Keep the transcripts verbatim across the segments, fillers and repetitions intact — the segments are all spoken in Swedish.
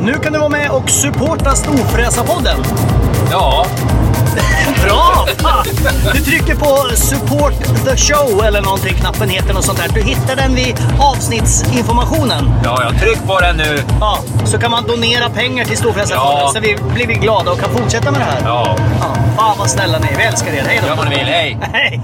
Nu kan du vara med och supporta Storfräsarpodden. Ja. Bra! Du trycker på support the show eller någonting, knappen heter något sånt där. Du hittar den vid avsnittsinformationen. Ja, jag tryck på den nu. Ja, så kan man donera pengar till Storfräsarpodden, ja. Så vi blir vi glada och kan fortsätta med det här. Ja. Ja, fan vad snälla ni är, vi älskar er. Hej då. Gör vad ni vill, hej. Hej.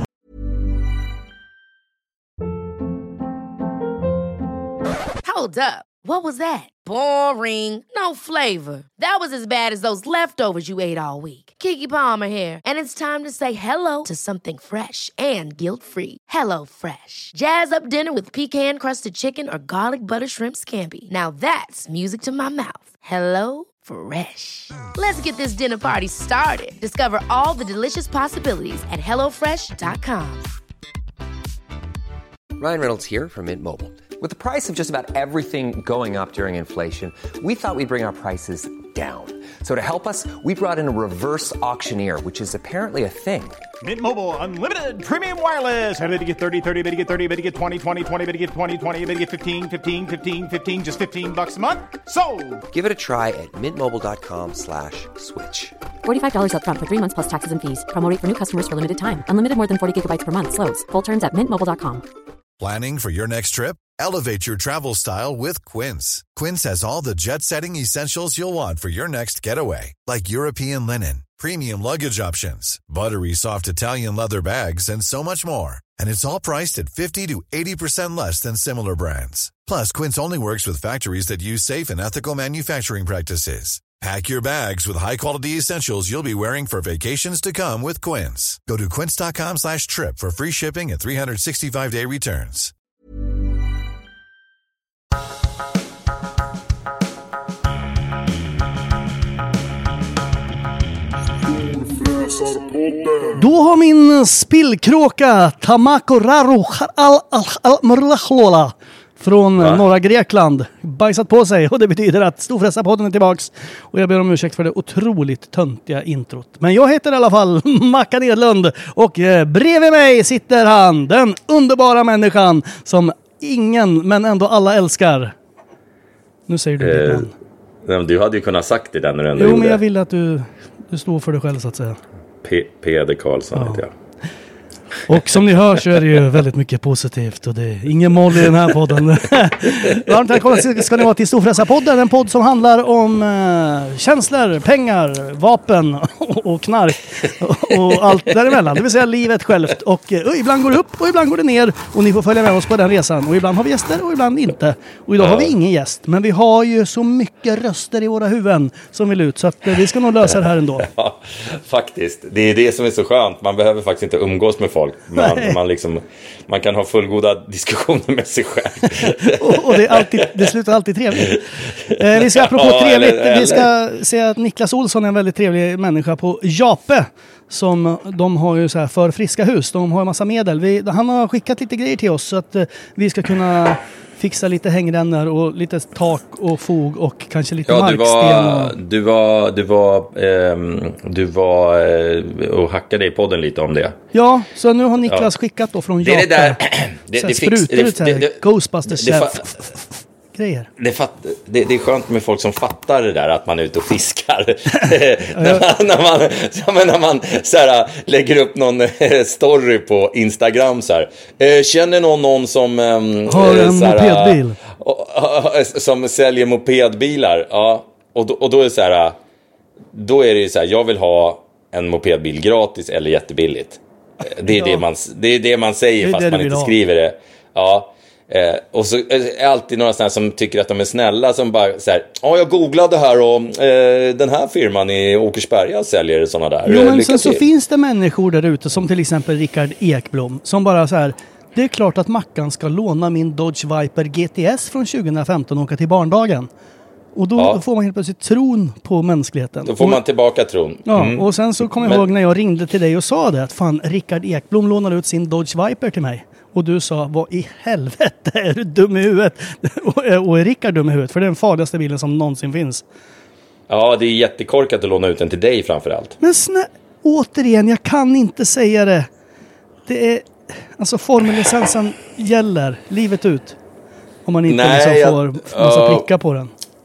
Hold up. What was that? Boring. No flavor. That was as bad as those leftovers you ate all week. Keke Palmer here, and it's time to say hello to something fresh and guilt-free. Hello Fresh. Jazz up dinner with pecan-crusted chicken or garlic butter shrimp scampi. Now that's music to my mouth. Hello Fresh. Let's get this dinner party started. Discover all the delicious possibilities at hello fresh dot com. Ryan Reynolds here from Mint Mobile. With the price of just about everything going up during inflation, we thought we'd bring our prices down. So to help us, we brought in a reverse auctioneer, which is apparently a thing. Mint Mobile Unlimited Premium Wireless. How to get thirty, thirty, how to get thirty, how to get twenty, twenty, twenty, how to get twenty, twenty, how to get fifteen, fifteen, fifteen, fifteen, just fifteen bucks a month? Sold! Give it a try at mintmobile.com slash switch. forty-five dollars up front for three months plus taxes and fees. Promo rate for new customers for limited time. Unlimited more than forty gigabytes per month. Slows full terms at mint mobile dot com. Planning for your next trip? Elevate your travel style with Quince. Quince has all the jet-setting essentials you'll want for your next getaway, like European linen, premium luggage options, buttery soft Italian leather bags, and so much more. And it's all priced at fifty to eighty percent less than similar brands. Plus, Quince only works with factories that use safe and ethical manufacturing practices. Pack your bags with high-quality essentials you'll be wearing for vacations to come with Quince. Go to quince.com slash trip for free shipping and three sixty-five day returns. Då har min spillkråka Tamako Raru al-Murlachlola från Va? norra Grekland bajsat på sig, och det betyder att Storfräsarpodden är tillbaks, och jag ber om ursäkt för det otroligt töntiga introt. Men jag heter i alla fall Mackan Edlund, och eh, bredvid mig sitter han, den underbara människan som ingen, men ändå alla älskar. Nu säger du eh, det. Du hade ju kunnat sagt det där när du ändå Jo, gjorde. men jag vill att du, du står för dig själv så att säga. P- Peder Karlsson ja. heter jag. Och som ni hör så är det ju väldigt mycket positivt, och det är ingen moll i den här podden. Varmt välkomna ska ni vara till Storfräsarpodden, en podd som handlar om uh, känslor, pengar, vapen och, och knark och, och allt däremellan. Det vill säga livet självt. Och uh, ibland går det upp och ibland går det ner, och ni får följa med oss på den resan. Och ibland har vi gäster och ibland inte. Och idag ja. har vi ingen gäst, men vi har ju så mycket röster i våra huvuden som vill ut, så att uh, vi ska nog lösa det här ändå. Ja, faktiskt. Det är det som är så skönt. Man behöver faktiskt inte umgås med folk. Man, man, liksom, man kan ha fullgoda diskussioner med sig själv. och, och det, är alltid, det slutar alltid trevligt. Eh, vi ska apropå ja, trevligt, eller, eller. vi ska säga att Niklas Olsson är en väldigt trevlig människa på Jape. Som de har ju så här för friska hus. De har en massa medel. Vi, han har skickat lite grejer till oss så att eh, vi ska kunna fixa lite hängrännor och lite tak och fog och kanske lite ja, marksten. Och... Du var, du var, eh, du var eh, och hackade i podden lite om det. Ja, så nu har Niklas ja. skickat då från Japan. Det är det där. Det, så det sprutar ut så här, Ghostbusters. Det, det, grejer. Det, fatt, det, det är skönt med folk som fattar det där att man är ute och fiskar. när man, när man, ja, när man så här, lägger upp någon story på Instagram så här. Eh, känner någon någon som eh, har en så här, mopedbil som säljer mopedbilar. Ja, och då, och då är det så här, då är det så här, jag vill ha en mopedbil gratis eller jättebilligt. Det är ja. det man det är det man säger, det fast man inte ha. skriver det. Ja. Eh, och så är alltid några sådana som tycker att de är snälla, som bara så här, ja, jag googlade här och eh, den här firman i Åkersberga säljer sådana där. Jo, men sen så finns det människor där ute som till exempel Rickard Ekblom som bara så här, det är klart att Mackan ska låna min Dodge Viper G T S från tjugo femton och åka till barndagen. Och då ja. får man helt plötsligt tron på mänskligheten. Då får man tillbaka tron. Ja, mm. och sen så kommer jag men... ihåg när jag ringde till dig och sa det, att fan, Rickard Ekblom lånade ut sin Dodge Viper till mig. Och du sa, vad i helvete, är du dum i huvudet? och, och är Rickard dum i huvudet? För det är den farligaste bilen som någonsin finns. Ja, det är jättekorkat att låna ut den till dig framförallt. Men snä, återigen, jag kan inte säga det. Det är, alltså formellicensen gäller livet ut. Om man inte Nej, liksom jag, får massa uh, prickar på den.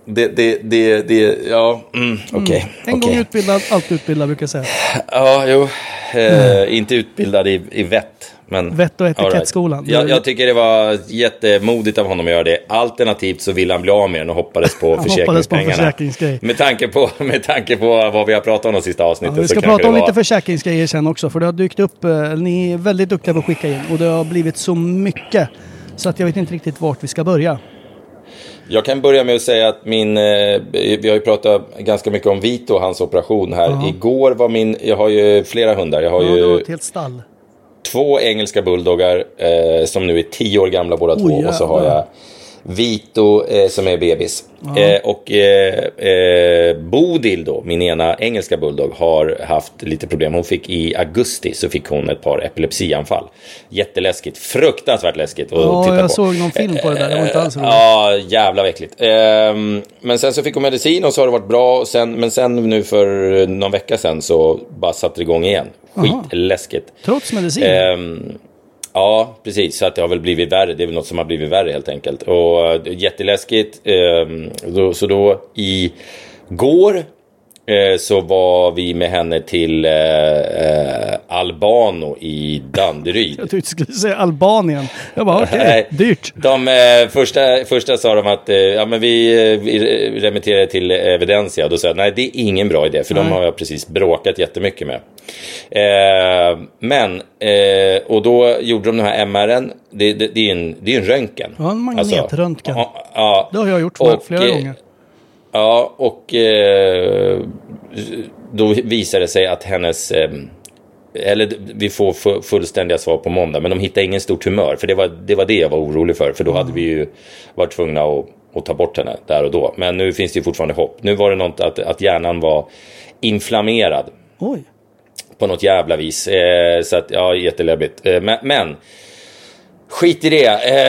Det, det, det, det ja, mm, okej. Okay, mm. En okay. gång utbildad, alltid utbildad brukar jag säga. Ja, jo. Eh, mm. Inte utbildad i, i vett. Men, vett och etikettskolan. Right. Jag, jag tycker det var jättemodigt av honom att göra det. Alternativt så ville han bli av med den och hoppades på försäkringspengarna. Med tanke på, med tanke på vad vi har pratat om de sista avsnitten. Ja, vi ska så prata om var... lite försäkringsgrejer sen också. För det har dykt upp, ni är väldigt duktiga på att skicka in. Och det har blivit så mycket. Så att jag vet inte riktigt vart vi ska börja. Jag kan börja med att säga att min, eh, vi har ju pratat ganska mycket om Vito och hans operation här. Uh-huh. Igår var min, jag har ju flera hundar. Jag har ja, ju ett helt stall. Två engelska bulldoggar eh, som nu är tio år gamla båda två. Oh, och så har jag Vito eh, som är bebis. Uh-huh. Eh, och eh, eh, Bodil då, min ena engelska bulldog, har haft lite problem. Hon fick i augusti så fick hon ett par epilepsianfall. Jätteläskigt, fruktansvärt läskigt att ja, titta jag på. såg någon film på det där, det var inte alls roligt. Ja, jävla äckligt. Eh, men sen så fick hon medicin och så har det varit bra. Sen, men sen nu för någon vecka sen så bara satte det igång igen. Skitläskigt. Trots medicin? Eh, Ja, precis. Så att det har väl blivit värre. Det är väl något som har blivit värre helt enkelt. Och uh, jätteläskigt. Uh, då, så då i går uh, så var vi med henne till uh, uh, Albano i Danderyd. Jag tyckte du skulle säga Albanien. Jag bara, okej, okay, dyrt. De uh, första, första sa de att uh, ja, men vi, uh, vi remitterade till Evidensia. Och då sa jag, nej det är ingen bra idé. För nej. De har jag precis bråkat jättemycket med. Eh, men eh, och då gjorde de den här M R:n. det, det, det är en det är en röntgen. Ja, en magnetröntgen. Alltså, ja, det har jag gjort och, flera eh, gånger. Ja, och eh, då visade det sig att hennes eh, eller vi får fullständiga svar på måndag, men de hittade ingen stor tumör, för det var det var det jag var orolig för, för då mm. hade vi ju varit tvungna att, att ta bort henne där och då. Men nu finns det ju fortfarande hopp. Nu var det något att att hjärnan var inflammerad. Oj. På något jävla vis. Eh, så att, ja, jätteläbbigt. Eh, men, men, skit i det.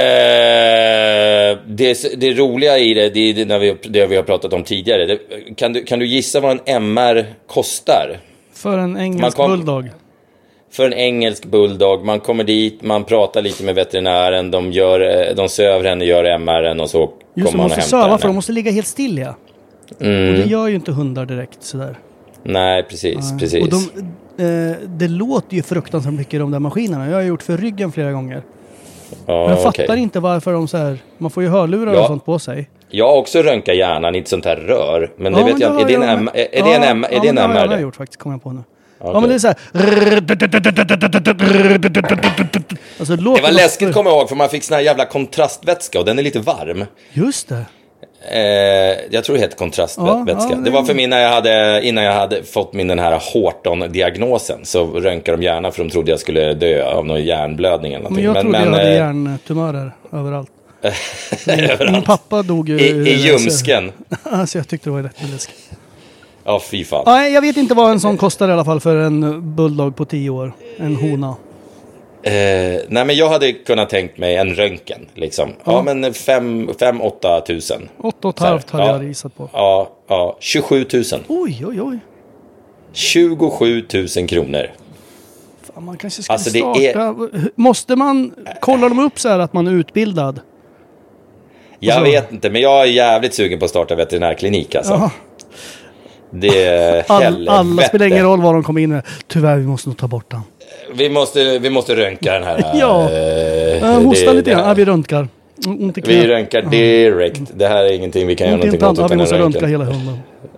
Eh, det. Det roliga i det, det är det, när vi, det vi har pratat om tidigare. Det, kan, du, kan du gissa vad en M R kostar? För en engelsk kom, bulldog? För en engelsk bulldog. Man kommer dit, man pratar lite med veterinären. De, gör, de söver henne, gör M R:n och så just kommer man och hämtar söva, henne. för de måste ligga helt still, ja. Mm. Och det gör ju inte hundar direkt sådär. Nej, precis, Nej. precis. Och de, eh, det låter ju fruktansvärt mycket de där maskinerna. Jag har gjort för ryggen flera gånger. Ja, jag fattar okay. inte varför de så här. Man får ju hörlurar ja. och sånt på sig. Jag har också röntgat hjärnan i ett sånt här rör. Men det ja, vet men jag inte. Är det en M R? Är det en M R? Ja, det har R? jag gjort faktiskt, kommer jag på nu. Okay. Ja, men det är så här. Alltså, det, det var läskigt för... kommer jag ihåg, för man fick sån här jävla kontrastvätska och den är lite varm. Just det. Eh, jag tror det heter kontrastvätska. Ja, ja, det var för mig när jag hade, innan jag hade fått min den här Horton-diagnosen, så röntgade de gärna för de trodde jag skulle dö av någon hjärnblödning eller någonting. Men jag men, trodde men, jag hade eh... hjärntumörer överallt. överallt. Min pappa dog ju i, i ljumsken. Alltså jag tyckte det var rätt läskigt. Ja, fy fan. Ja, jag vet inte vad en sån kostar i alla fall för en bulldog på tio år. En hona. Eh, nej, men jag hade kunnat tänkt mig en röntgen liksom. Ja, ja men fem, fem, åtta tusen. Åtta och ett halvt hade jag risat på. Ja, ja, tjugosju tusen. Oj, oj, oj. tjugosju tusen kronor. Fan, man kanske ska alltså, starta. Är... Måste man kolla dem upp så här att man är utbildad? Jag så... vet inte, men jag är jävligt sugen på att starta veterinärklinik alltså. Ja. Det är All, alla spelar ingen roll vad de kommer in med. Tyvärr, vi måste nog ta bort den. Vi måste, vi måste röntga den här. Ja, äh, hosta lite grann. Ja, vi röntgar. Inte vi röntgar direkt. Det här är ingenting vi kan göra någonting åt. Ja, vi måste röntga hela hunden.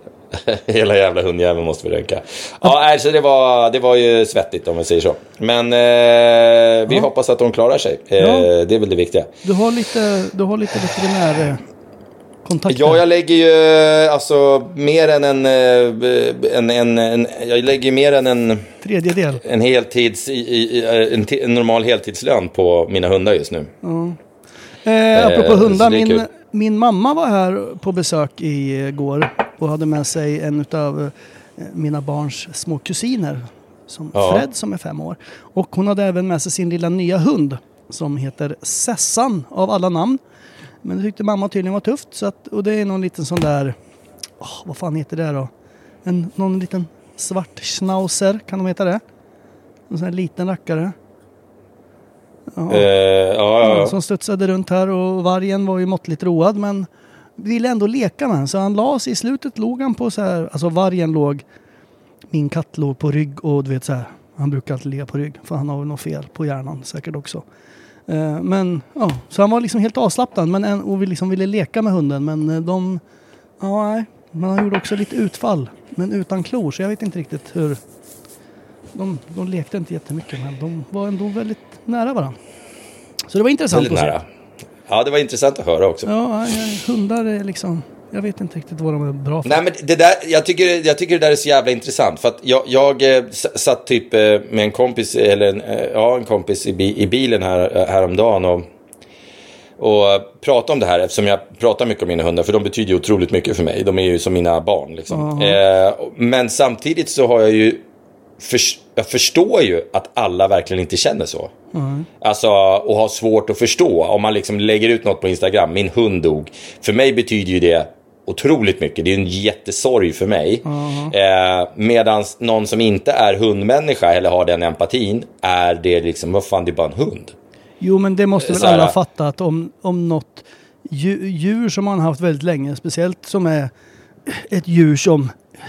Hela jävla hundjäveln måste vi röntga. Ja, alltså det var, det var ju svettigt om man säger så. Men eh, vi ja. hoppas att de klarar sig. Eh, ja. Det är väl det viktiga. Du har lite, du har lite veterinär... Eh, kontakter. Ja, jag lägger ju alltså mer än en, en, en, en jag lägger mer än en tredjedel. En heltids i, i, en, t- en normal heltidslön på mina hundar just nu. Ja. Eh, apropå hundar, min, min mamma var här på besök igår och hade med sig en av mina barns små kusiner som ja. Fred som är fem år. Och hon hade även med sig sin lilla nya hund som heter Sessan av alla namn. Men det tyckte mamma tydligen var tufft. Så att, och det är någon liten sån där... Oh, vad fan heter det då? En, någon liten svart schnauzer, kan de heta det? En sån här liten rackare. Ja. Uh, ja, ja, ja. Som studsade runt här. Och vargen var ju måttligt road. Men ville ändå leka med den. Så han la sig i slutet, låg han på så här, alltså vargen låg, min katt låg på rygg och du vet så här, han brukar alltid ligga på rygg för han har väl något fel på hjärnan säkert också. Uh, men ja, så han var liksom helt avslappnad men en, och vi liksom ville leka med hunden, men uh, de, ja nej, men han gjorde också lite utfall, men utan klor, så jag vet inte riktigt hur, de, de lekte inte jättemycket, men de var ändå väldigt nära varandra. Så det var intressant väldigt nära. Ja, det var intressant att höra också. Ja, ja, hundar är liksom, jag vet inte riktigt vad de är bra för. Nej, men det där, jag tycker, jag tycker det där är så jävla intressant. För att jag, jag eh, satt typ eh, med en kompis, eller en, eh, ja, en kompis i, bi, i bilen här, häromdagen och, och pratade om det här. Eftersom jag pratar mycket om mina hundar, för de betyder ju otroligt mycket för mig. De är ju som mina barn liksom. Eh, men samtidigt så har jag ju, för, jag förstår ju att alla verkligen inte känner så. Mm. Alltså, och har svårt att förstå. Om man liksom lägger ut något på Instagram, min hund dog. För mig betyder ju det otroligt mycket. Det är en jättesorg för mig. Mm. eh, Medan någon som inte är hundmänniska eller har den empatin, är det liksom, vad fan, det är bara en hund. Jo, men det måste väl alla fatta, att om, om något djur, djur som man har haft väldigt länge, speciellt som är ett djur som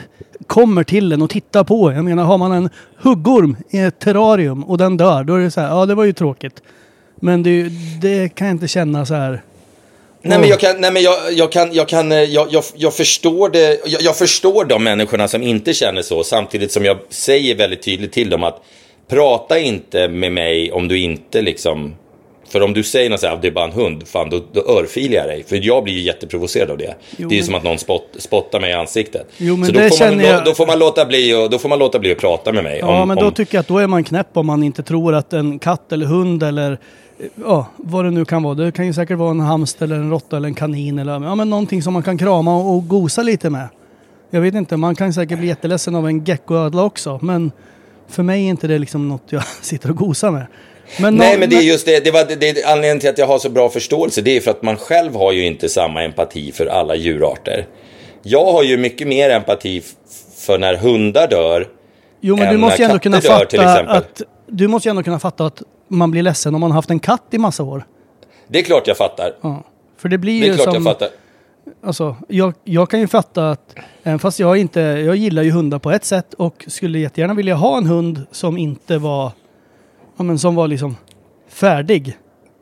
kommer till en och tittar på. Jag menar, har man en huggorm i ett terrarium och den dör, då är det så här, ja, det var ju tråkigt. Men det, det kan jag inte känna så här. Nej, men jag kan, nej men jag, jag kan, jag kan, jag, jag, jag förstår det, jag, jag förstår de människorna som inte känner så, samtidigt som jag säger väldigt tydligt till dem att prata inte med mig om du inte liksom, för om du säger något så här, det är bara en hund, fan, då, då örfilar jag dig, för jag blir ju jätteprovocerad av det. Jo, det är ju men... som att någon spott, spottar mig i ansiktet. Jo, men så det då, får man, jag... då får man låta bli och då får man låta bli att prata med mig. Ja, om, men då om... tycker jag att då är man knäpp om man inte tror att en katt eller hund eller ja, vad det nu kan vara. Det kan ju säkert vara en hamster eller en råtta eller en kanin eller ja, men någonting som man kan krama och, och gosa lite med. Jag vet inte, man kan säkert bli jätteledsen av en geckoödla också, men för mig är inte det liksom något jag sitter och gosar med. Men Nej, no, men det är just det, det var det, det anledningen till att jag har så bra förståelse, det är för att man själv har ju inte samma empati för alla djurarter. Jag har ju mycket mer empati f- för när hundar dör. Jo, men du måste ju ändå kunna dör, fatta att du måste ju ändå kunna fatta att man blir ledsen om man har haft en katt i massa år. Det är klart jag fattar. Ja, för det blir det är ju klart som, jag fattar. Alltså, jag, jag kan ju fatta att även fast jag inte, jag gillar ju hundar på ett sätt och skulle jättegärna vilja ha en hund som inte var, ja, men som var liksom färdig.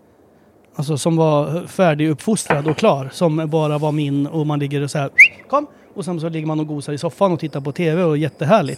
Alltså som var färdig, uppfostrad och klar. Som bara var min och man ligger och så här, kom. Och sen så ligger man och gosar i soffan och tittar på tv och jättehärligt.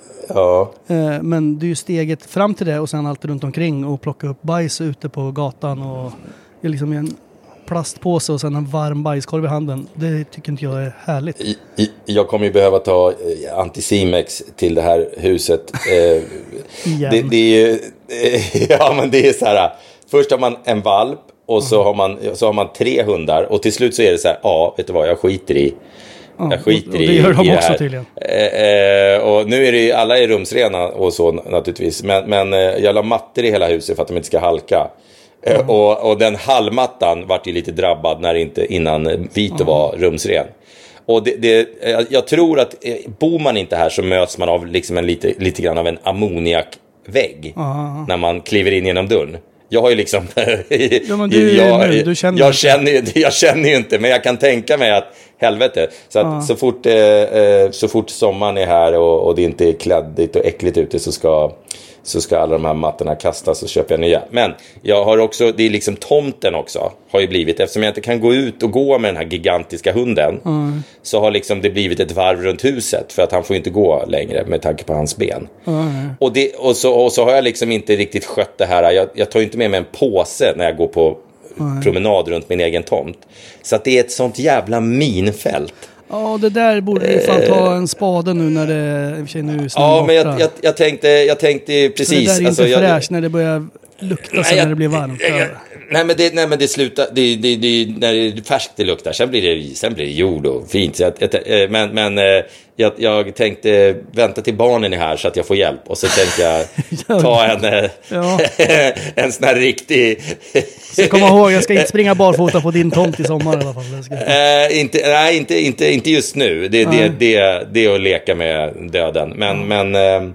Ja. Eh, men det är ju steget fram till det och sen allt runt omkring och plocka upp bajs ute på gatan och det är liksom en plastpåse och sen en varm bajskorv i handen. Det tycker inte jag är härligt. I, i, jag kommer ju behöva ta eh, Anticimex till det här huset. Eh, det, det är eh, ja, men det är så här. Först har man en valp och så, mm. har man, så har man tre hundar och till slut så är det så här, ja, vet du vad, jag skiter i ja, jag skiter och, och det gör de i, i också tydligen. Eh, eh, och nu är det ju, alla är rumsrena och så naturligtvis, men, men eh, jag la mattor i hela huset för att de inte ska halka. Mm. Och, och den hallmattan vart ju lite drabbad när inte, innan Vito mm. var rumsren. Och det, det, jag tror att bor man inte här så möts man av liksom en lite, lite grann av en ammoniakvägg mm. när man kliver in genom dörren. Jag har ju liksom ja, men du, jag, nu, du känner jag, känner ju, jag känner ju inte, men jag kan tänka mig att helvete, så att mm. så fort eh, så fort sommaren är här och, och det inte är kladdigt och äckligt ute så ska så ska alla de här mattorna kastas och köpa nya. Men jag har också, det är liksom tomten också har ju blivit, eftersom jag inte kan gå ut och gå med den här gigantiska hunden mm. så har liksom det blivit ett varv runt huset för att han får inte gå längre med tanke på hans ben. Mm. Och, det, och, så, och så har jag liksom inte riktigt skött det här. Jag, jag tar ju inte med mig en påse när jag går på mm. promenad runt min egen tomt. Så att det är ett sånt jävla minfält. Ja, det där borde vi fan ta en spade nu när det är nu ja, men jag, jag, jag tänkte jag tänkte precis. Så det där är inte alltså, fräscht när det börjar lukta nej, så jag, när det blir varmt. Jag, jag, nej, men det, nej, men det slutar, det, det, det, när det är färskt det luktar, sen blir det, sen blir det jord och fint. Så jag, jag, men men jag, jag tänkte vänta till barnen är här så att jag får hjälp. Och så tänkte jag ta en, ja. en sån här riktig... Så kom ihåg, jag ska inte springa barfota på din tomt i sommar i alla fall. Äh, inte, nej, inte, inte, inte just nu. Det, det, det, det är att leka med döden. Men, ja. men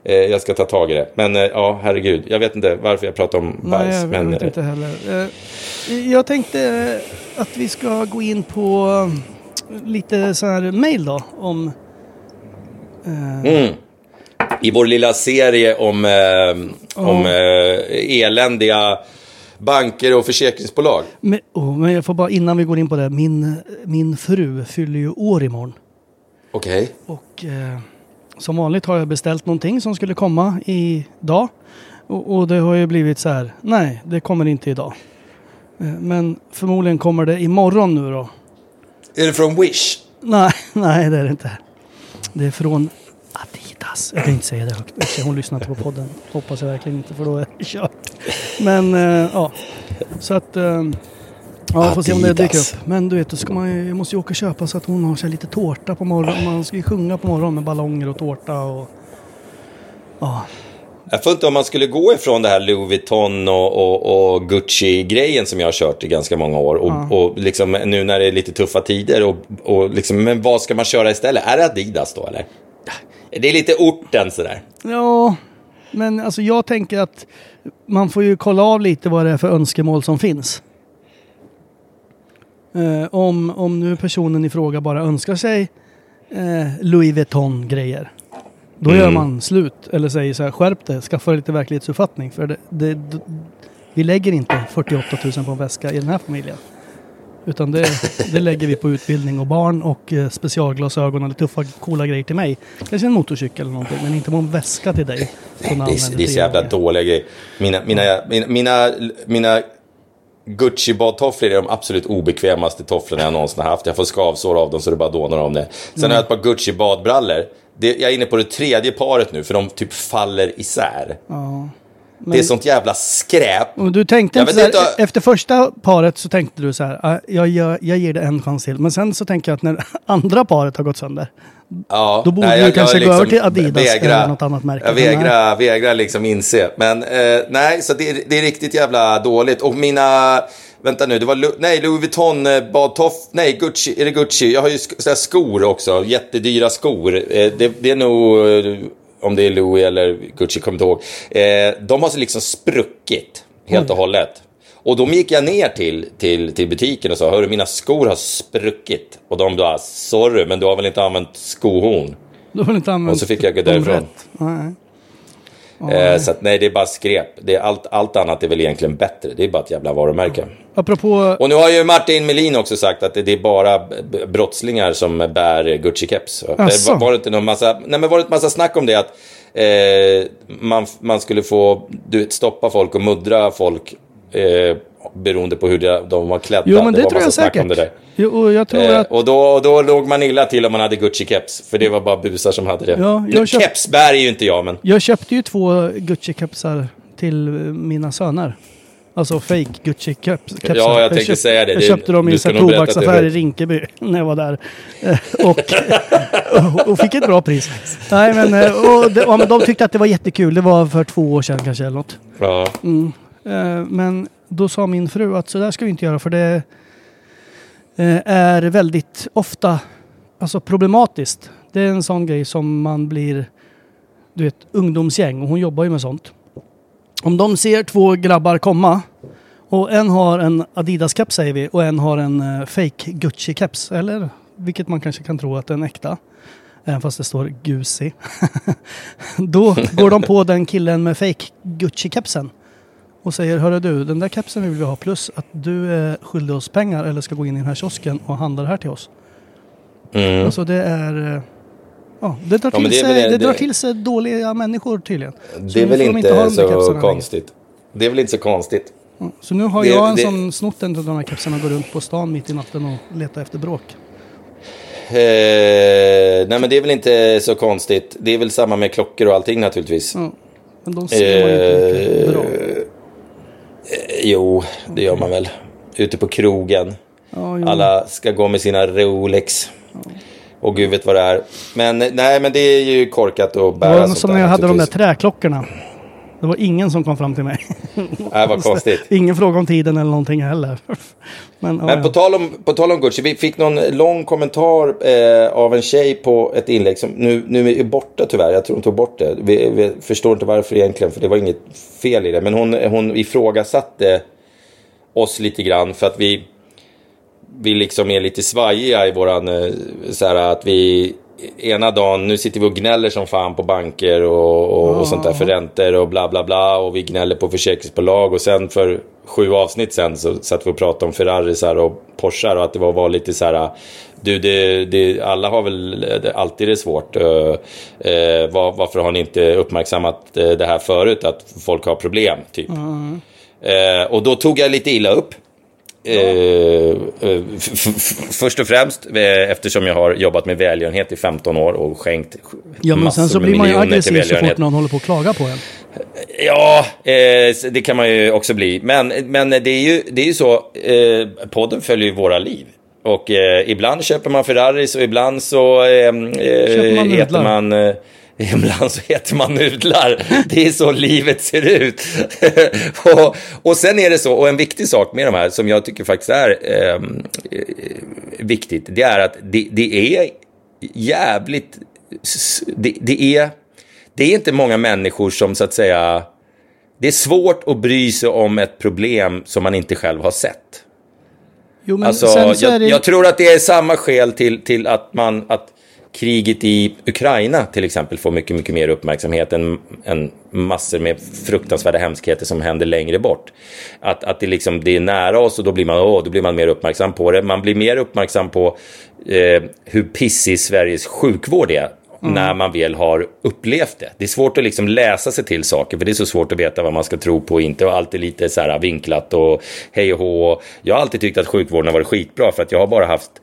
Eh, jag ska ta tag i det. Men eh, ja, herregud. Jag vet inte varför jag pratar om bajs. Nej, jag men, vet inte heller. Eh, jag tänkte att vi ska gå in på lite så här mail då. Om... Eh... Mm. I vår lilla serie om, eh, oh. om eh, eländiga banker och försäkringsbolag. Men, oh, men jag får bara, innan vi går in på det. Min, min fru fyller ju år imorgon. Okej. Okay. Och eh, som vanligt har jag beställt någonting som skulle komma idag. Och, och det har ju blivit så här. Nej, det kommer inte idag. Eh, men förmodligen kommer det imorgon nu då. Är det från Wish? Nej, nej det är det inte. Det är från Adidas. Jag kan inte säga det högt. Hon lyssnar inte på podden. Hoppas jag verkligen inte, för då är det kört. Men eh, ja. Så att... Eh, ja, får se om det dyker upp. Men du vet, då ska man, jag måste ju åka och köpa så att hon har sig lite tårta på morgonen. Man ska ju sjunga på morgonen med ballonger och tårta och... Ja. Jag får inte om man skulle gå ifrån det här Louis Vuitton och, och, och Gucci-grejen som jag har kört i ganska många år. Och, ja. och liksom nu när det är lite tuffa tider. Och, och liksom, men vad ska man köra istället? Är det Adidas då, eller? Det är lite orten sådär. Ja, men alltså jag tänker att man får ju kolla av lite vad det är för önskemål som finns. Eh, om, om nu personen i fråga bara önskar sig eh, Louis Vuitton-grejer. Då mm. gör man slut. Eller säger så här, skärp det, skaffa lite verklighetsuppfattning. För det, det, det, vi lägger inte fyrtioåtta tusen på en väska i den här familjen. Utan det, det lägger vi på utbildning och barn och eh, specialglasögon eller tuffa, coola grejer till mig. Kanske en motorcykel eller någonting, men inte på en väska till dig. Det är, det är så jävla dåliga grejer. Mina, mina, mina, mina, mina Gucci-badtofflor är de absolut obekvämaste tofflorna jag någonsin har haft. Jag får skavsår av dem så det bara dånar om det. Sen mm. har jag ett par Gucci-badbrallor. Det, jag är inne på det tredje paret nu, för de typ faller isär. Ja. Men, det är sånt jävla skräp. Och du tänkte inte så här, inte... Efter första paret så tänkte du så här, jag, jag, jag ger det en chans till. Men sen så tänker jag att när andra paret har gått sönder, ja, då borde nej, du jag, kanske jag gå liksom över till Adidas vägra, eller något annat märke. Jag vägrar, vägrar liksom inse. Men eh, nej, så det, det är riktigt jävla dåligt. Och mina... Vänta nu, det var nej, Louis Vuitton badtoff, nej, Gucci, är det Gucci? Jag har ju sådär skor också, jättedyra skor. Eh, det, det är nog, om det är Louis eller Gucci, kommer inte ihåg. Eh, de har så liksom spruckit helt och hållet. Och då gick jag ner till, till, till butiken och sa, hörru, mina skor har spruckit. Och de bara, sorry, men du har väl inte använt skohorn? Du har väl inte använt. Och så fick jag gå därifrån. Nej. Eh, så att nej, det är bara skräp. Det är allt, allt annat är väl egentligen bättre. Det är bara ett jävla varumärke. Apropå... Och nu har ju Martin Melin också sagt att det, det är bara brottslingar som bär Gucci-keps. Var, var det inte någon massa, nej, men var det ett massa snack om det att eh, man, man skulle få du vet, stoppa folk och muddra folk eh, beroende på hur de, de var klädda. Jo, men det, det var tror jag säkert. Om det där. Jo, och jag tror eh, att... och, då, och då låg man illa till om man hade Gucci-keps. För det var bara busar som hade det. Ja, jag köpt... Kepsbär är ju inte jag, men... Jag köpte ju två Gucci-kepsar till mina söner. Alltså fake Gucci-kepsar. Ja, jag tänkte jag säga det. Jag köpte dem i en tobaksaffär i Rinkeby när jag var där. och, och, och fick ett bra pris. Nej, men, och de, ja, men de tyckte att det var jättekul. Det var för två år sedan kanske eller något. Ja. Mm. Men då sa min fru att så där ska vi inte göra, för det är väldigt ofta alltså problematiskt. Det är en sån grej som man blir, du vet, ungdomsgäng, och hon jobbar ju med sånt. Om de ser två grabbar komma och en har en Adidas-keps säger vi och en har en fake Gucci-keps, eller vilket man kanske kan tro att det är en äkta, även fast det står Gucci. Då går de på den killen med fake Gucci-kepsen och säger, hörru du, den där kepsen vill vi ha, plus att du är skyldig oss pengar eller ska gå in i den här kiosken och handla det här till oss. Mm. Alltså det är... Ja, det drar, till, ja, det sig, väl, det, det drar till sig dåliga människor tydligen. Det är väl inte, inte så konstigt. Längre. Det är väl inte så konstigt. Ja, så nu har det, jag en det, som snott en av de här kepsarna och går runt på stan mitt i natten och letar efter bråk. Eh, nej men det är väl inte så konstigt. Det är väl samma med klockor och allting naturligtvis. Ja, men de ser man ju inte mycket bra. Eh, jo, det gör man väl. Ute på krogen. Ja, alla ska gå med sina Rolex. Ja. Och gud vet vad det är. Men nej, men det är ju korkat att bära. Det var som när jag hade de där träklockorna. Det var ingen som kom fram till mig. Nej, vad konstigt. Ingen fråga om tiden eller någonting heller. Men, Men ja, på tal om, på tal om Gucci, vi fick någon lång kommentar eh, av en tjej på ett inlägg som nu, nu är borta tyvärr. Jag tror hon tog bort det. Vi, vi förstår inte varför egentligen, för det var inget fel i det. Men hon, hon ifrågasatte oss lite grann för att vi, vi liksom är lite svajiga i våran, eh, så här att vi... Ena dagen, nu sitter vi och gnäller som fan på banker och, och, och sånt där för räntor och bla bla bla, och vi gnäller på försäkringsbolag, och sen för sju avsnitt sen så satt vi och pratade om Ferrarisar och Porschar, och att det var, var lite så här, du det, det, alla har väl alltid det svårt, uh, uh, var, varför har ni inte uppmärksammat uh, det här förut, att folk har problem typ. Mm. Uh, och då tog jag lite illa upp. Ja. Eh, f- f- först och främst eh, eftersom jag har jobbat med välgörenhet i femton år och skänkt ja, men massor sen så med blir man ju miljoner till aggressiv så välgörenhet. fort någon håller på att klaga på en. Ja, eh, det kan man ju också bli. Men, men det är ju, det är ju så, eh, podden följer ju våra liv. Och eh, ibland köper man Ferraris och ibland så eh, man heter man... Eh, Ibland så heter man nudlar. Det är så livet ser ut. och, och sen är det så, och en viktig sak med de här som jag tycker faktiskt är eh, viktigt, det är att det, det är jävligt det, det är det är inte många människor som så att säga, det är svårt att bry sig om ett problem som man inte själv har sett. Jo, men alltså, sen så jag, är det... jag tror att det är samma skäl till, till att man att kriget i Ukraina till exempel får mycket, mycket mer uppmärksamhet än, än massor med fruktansvärda hemskheter som händer längre bort. Att, att det, liksom, det är nära oss, och då blir, man, åh, då blir man mer uppmärksam på det. Man blir mer uppmärksam på eh, hur pissig Sveriges sjukvård är mm. när man väl har upplevt det. Det är svårt att liksom läsa sig till saker, för det är så svårt att veta vad man ska tro på och inte. Och allt är lite så här vinklat och hej och hå. Jag har alltid tyckt att sjukvården har varit skitbra, för att jag har bara haft...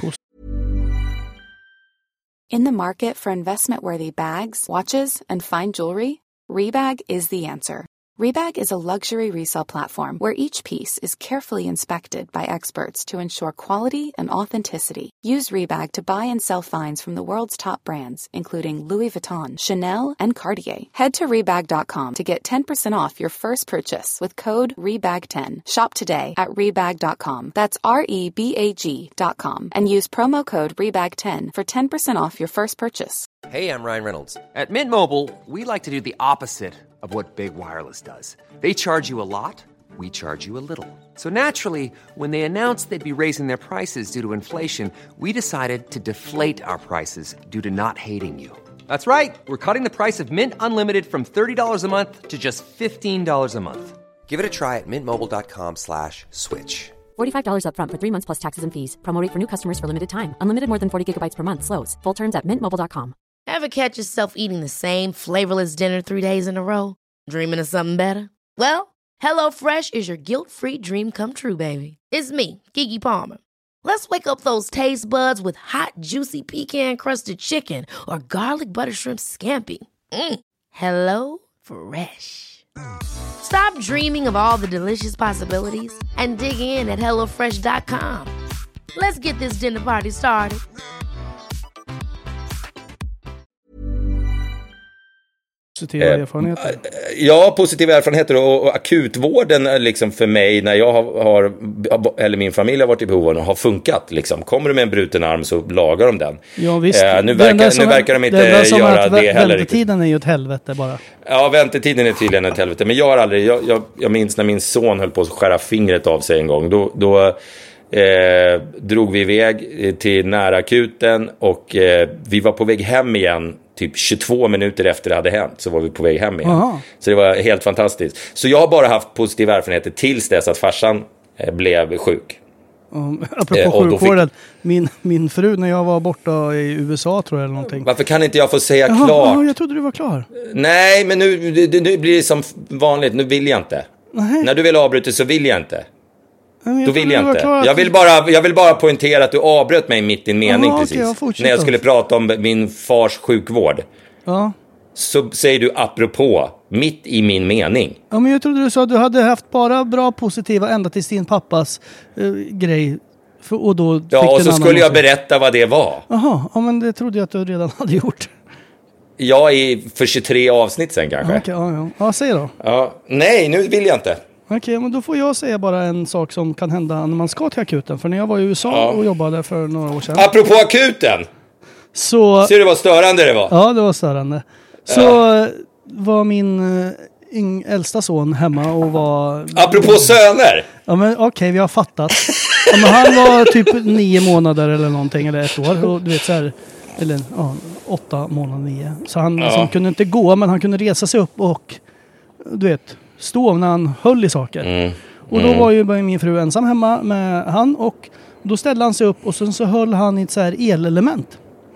In the market for investment-worthy bags, watches, and fine jewelry, Rebag is the answer. Rebag is a luxury resale platform where each piece is carefully inspected by experts to ensure quality and authenticity. Use Rebag to buy and sell finds from the world's top brands, including Louis Vuitton, Chanel, and Cartier. Head to Rebag dot com to get ten percent off your first purchase with code Rebag ten. Shop today at Rebag dot com. That's R E B A G dot com. And use promo code Rebag ten for ten percent off your first purchase. Hey, I'm Ryan Reynolds. At Mint Mobile, we like to do the opposite of what Big Wireless does. They charge you a lot, we charge you a little. So naturally, when they announced they'd be raising their prices due to inflation, we decided to deflate our prices due to not hating you. That's right. We're cutting the price of Mint Unlimited from thirty dollars a month to just fifteen dollars a month. Give it a try at mintmobile.com slash switch. forty-five dollars up front for three months plus taxes and fees. Promo rate for new customers for limited time. Unlimited more than forty gigabytes per month. Slows full terms at mint mobile dot com. Ever catch yourself eating the same flavorless dinner three days in a row? Dreaming of something better? Well, HelloFresh is your guilt-free dream come true, baby. It's me, Keke Palmer. Let's wake up those taste buds with hot, juicy pecan-crusted chicken or garlic butter shrimp scampi. Mm. Hello Fresh. Stop dreaming of all the delicious possibilities and dig in at hello fresh dot com. Let's get this dinner party started. Positiva erfarenheter. Ja, positiva erfarenheter och, och akutvården liksom för mig när jag har, har eller min familj har varit i behov av, har funkat liksom. Kommer du med en bruten arm så lagar de den. Ja, visst. Eh, nu verkar, nu verkar de inte det göra att det heller. Väntetiden är ju ett helvete bara. Ja, väntetiden är tydligen ett helvete. Men jag har aldrig, jag, jag, jag minns när min son höll på att skära fingret av sig en gång. Då, då eh, drog vi iväg till närakuten och eh, vi var på väg hem igen. Typ tjugotvå minuter efter det hade hänt så var vi på väg hem igen. Aha. Så det var helt fantastiskt. Så jag har bara haft positiva erfarenheter tills dess att farsan eh, blev sjuk. Um, apropå eh, sjukvården, fick... min, min fru när jag var borta i U S A tror jag eller någonting. Varför kan inte jag få säga Jaha, klart? Ja, jag trodde du var klar. Nej, men nu, nu, nu blir det som vanligt. Nu vill jag inte. Nej. När du vill avbryta så vill jag inte. Jag Då vill jag inte. Jag vill, bara, jag vill bara poängtera att du avbröt mig mitt i en mening. Aha, precis. Okay, när jag skulle prata om min fars sjukvård. Ja. Så säger du apropå, mitt i min mening. Ja, men jag trodde du sa att du hade haft bara bra positiva ända till din pappas uh, grej. För, och då ja, och så skulle jag berätta vad det var. Jaha, ja, men det trodde jag att du redan hade gjort. Ja, i, för tjugotre avsnitt sen kanske. Okej, ja, ja. Ja, säg då. Ja. Nej, nu vill jag inte. Okej, men då får jag säga bara en sak som kan hända när man ska till akuten. För när jag var i U S A ja. och jobbade för några år sedan. Apropå akuten! Så... Ser du vad störande det var? Ja, det var störande. Så ja. var min yng, äldsta son hemma och var... Apropå söner! Ja, men okej, okay, vi har fattat. Ja, men han var typ nio månader eller någonting, eller ett år. Och du vet så här... Eller ja, åtta månader, nio. Så han ja. liksom, kunde inte gå, men han kunde resa sig upp och... Du vet... stå när han höll i saker. Mm. Mm. Och då var ju min fru ensam hemma med han och då ställde han sig upp och sen så höll han i ett så här elelement.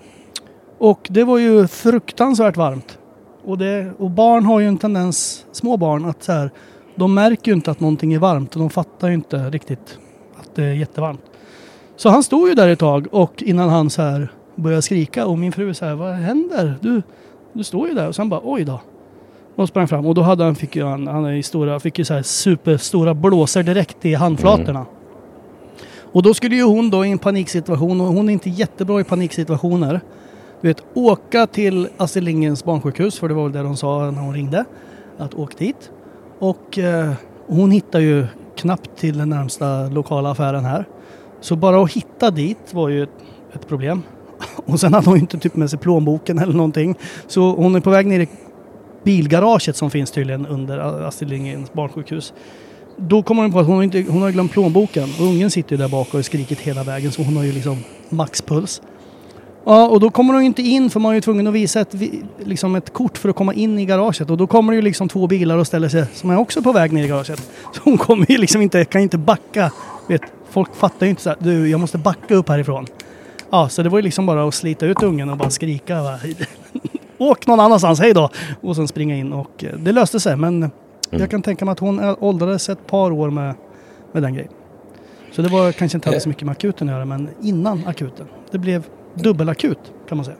Och det var ju fruktansvärt varmt. Och, det, och barn har ju en tendens, små barn, att så här, de märker ju inte att någonting är varmt och de fattar ju inte riktigt att det är jättevarmt. Så han stod ju där ett tag och innan han så här började skrika och min fru så här, vad händer? Du, du står ju där och sen bara, oj då. Och sprang fram och då hade han, fick ju han, han är i stora, fick ju så här superstora blåsor direkt i handflatorna. Mm. Och då skulle ju hon då i en paniksituation, och hon är inte jättebra i paniksituationer, du vet, åka till Astrid Lindgrens barnsjukhus, för det var väl det de sa när hon ringde, att åk dit. Och eh, hon hittar ju knappt till den närmsta lokala affären här. Så bara att hitta dit var ju ett, ett problem. Och sen hade hon inte typ med sig plånboken eller någonting. Så hon är på väg ner i bilgaraget som finns tydligen under Astrid Lindgrens barnsjukhus. Då kommer hon på att hon har, inte, hon har glömt plånboken. Och ungen sitter ju där bak och har skrikit hela vägen. Så hon har ju liksom maxpuls. Ja, och då kommer hon inte in för man är ju tvungen att visa ett, liksom ett kort för att komma in i garaget. Och då kommer det ju liksom två bilar och ställer sig som är också på väg ner i garaget. Så hon kommer ju liksom inte, kan inte backa. Vet, folk fattar ju inte så här, du, jag måste backa upp härifrån. Ja, så det var ju liksom bara att slita ut ungen och bara skrika. Va? Åk någon annanstans, hej då! Och sen springa in och det löste sig. Men mm. jag kan tänka mig att hon åldrades ett par år med, med den grejen. Så det var kanske inte så mycket med akuten att göra, men innan akuten. Det blev dubbelakut kan man säga.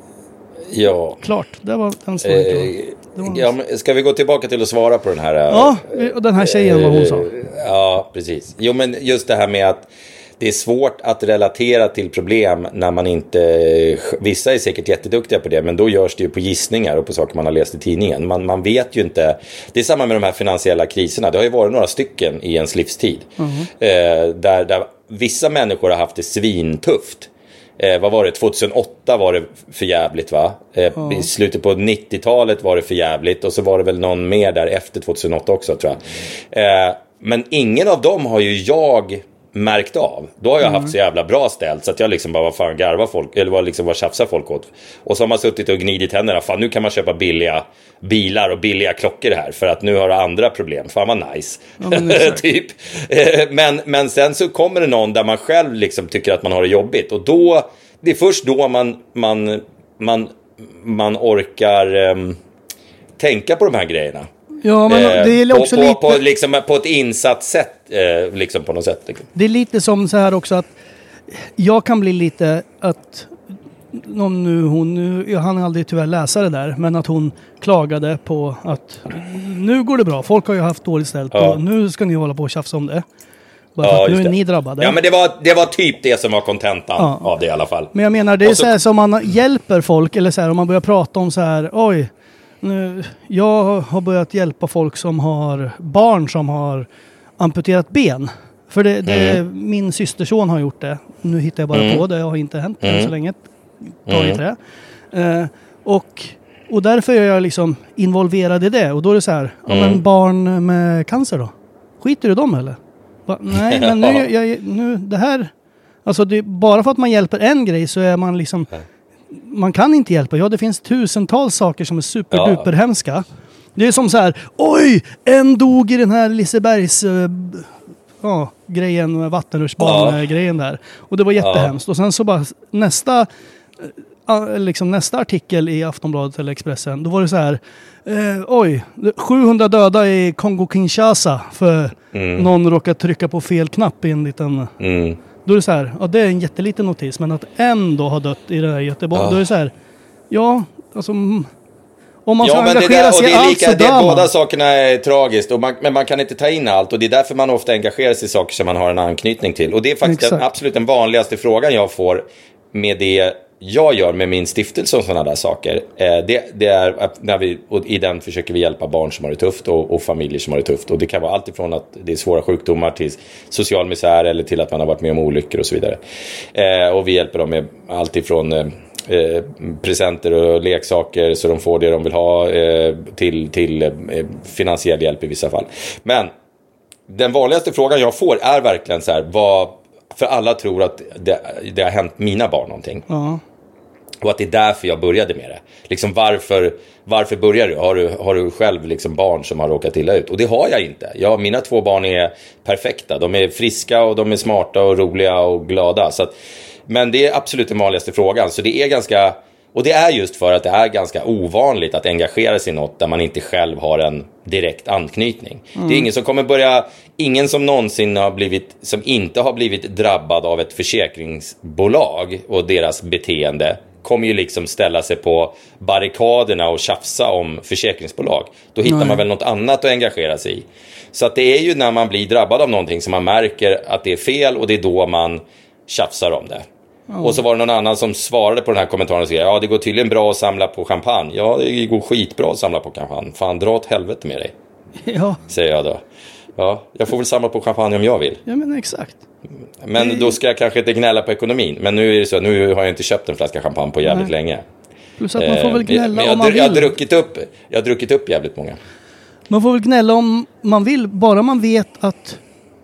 Ja. Klart, det var den svaret. Eh, ja, men ska vi gå tillbaka till att svara på den här? Ja, och den här tjejen eh, vad hon sa. Ja, precis. Jo, men just det här med att det är svårt att relatera till problem när man inte... Vissa är säkert jätteduktiga på det, men då görs det ju på gissningar och på saker man har läst i tidningen. Man, man vet ju inte... Det är samma med de här finansiella kriserna. Det har ju varit några stycken i ens livstid. Mm. Eh, där, där vissa människor har haft det svintufft. Eh, vad var det? tjugohundraåtta var det för jävligt, va? Eh, mm. I slutet på nittiotalet var det för jävligt. Och så var det väl någon mer där efter tjugohundraåtta också, tror jag. Eh, men ingen av dem har ju jag... märkt av. Då har jag mm. haft så jävla bra ställt så att jag liksom bara, vad fan garvar folk, eller vad liksom vad tjafsar folk åt. Och så har man suttit och gnidit tänderna, fan nu kan man köpa billiga bilar och billiga klockor här för att nu har det andra problem. Fan vad nice. Ja, typ. men, men sen så kommer det någon där man själv liksom tycker att man har det jobbigt och då, det är först då man man, man, man orkar um, tänka på de här grejerna. Ja, men det är också på, på, lite... på, liksom, på ett insatt sätt, eh, liksom på något sätt. Liksom. Det är lite som så här också att jag kan bli lite att någon nu, hon, nu, jag hann aldrig tyvärr läsa det där, men att hon klagade på att nu går det bra, folk har ju haft dåligt ställt ja. och nu ska ni hålla på och tjafsa om det. Bara ja, för att nu är det. Ni drabbade. Ja, men det var, det var typ det som var kontentan ja. av det i alla fall. Men jag menar, det är så, så här som man hjälper folk, eller så här om man börjar prata om så här, oj, nu, jag har börjat hjälpa folk som har barn som har amputerat ben. För det, det mm. min systerson har gjort det. Nu hittar jag bara mm. på det. Det har inte hänt mm. än så länge. Ta i trä. Eh, och, och därför är jag liksom involverad i det. Och då är det så här, mm. ja, men barn med cancer då? Skiter du dem eller? Ba, nej, men nu, jag, nu det här... Alltså det, bara för att man hjälper en grej så är man liksom... Man kan inte hjälpa. Ja, det finns tusentals saker som är superduper ja. hemska. Det är som så här, oj, en dog i den här Lisebergs uh, ja, grejen, vattenrutschban-grejen ja. där. Och det var jättehemskt. Ja. Och sen så bara nästa, uh, liksom nästa artikel i Aftonbladet eller Expressen, då var det så här, uh, oj, sjuhundra döda i Kongo-Kinshasa för mm. någon råkade trycka på fel knapp i en liten... Mm. Då är det så här, ja det är en jätteliten notis, men att en då har dött i det här Göteborg, ja. då är det så här, ja, alltså om man ska ja, engagera sig i allt så dör man. Båda sakerna är tragiskt, och man, men man kan inte ta in allt, och det är därför man ofta engagerar sig i saker som man har en anknytning till. Och det är faktiskt den, absolut den vanligaste frågan jag får med det jag gör med min stiftelse och sådana där saker, eh, det, det är att när vi, och i den försöker vi hjälpa barn som har det tufft och, och familjer som har det tufft. Och det kan vara allt ifrån att det är svåra sjukdomar till social misär eller till att man har varit med om olyckor och så vidare. Eh, och vi hjälper dem med allt ifrån eh, eh, presenter och leksaker så de får det de vill ha eh, till, till eh, finansiell hjälp i vissa fall. Men den vanligaste frågan jag får är verkligen så här, vad, för alla tror att det, det har hänt mina barn någonting. Ja. Och att det är därför jag började med det. Liksom varför, varför börjar du? Har du, har du själv liksom barn som har råkat illa ut? Och det har jag inte. Jag, mina två barn är perfekta. De är friska och de är smarta och roliga och glada. Så att, men det är absolut den vanligaste frågan. Så det är ganska... Och det är just för att det är ganska ovanligt att engagera sig i något där man inte själv har en direkt anknytning. Mm. Det är ingen som kommer börja, ingen som någonsin har blivit, som inte har blivit drabbad av ett försäkringsbolag och deras beteende kommer ju liksom ställa sig på barrikaderna och tjafsa om försäkringsbolag. Då hittar Nej. man väl något annat att engagera sig i. Så att det är ju när man blir drabbad av någonting som man märker att det är fel och det är då man tjafsar om det. Oh. Och så var det någon annan som svarade på den här kommentaren och sa, ja det går tydligen bra att samla på champagne. Ja, det går skitbra att samla på champagne. Fan, dra åt helvete med dig. Ja. Säger jag då. Ja, jag får väl samla på champagne om jag vill. Ja, men exakt. Men det... då ska jag kanske inte gnälla på ekonomin. Men nu är det så, nu har jag inte köpt en flaska champagne på jävligt Nej. länge. Plus att man får väl gnälla men jag, om man vill. Jag har, druckit upp, jag har druckit upp jävligt många. Man får väl gnälla om man vill, bara man vet att,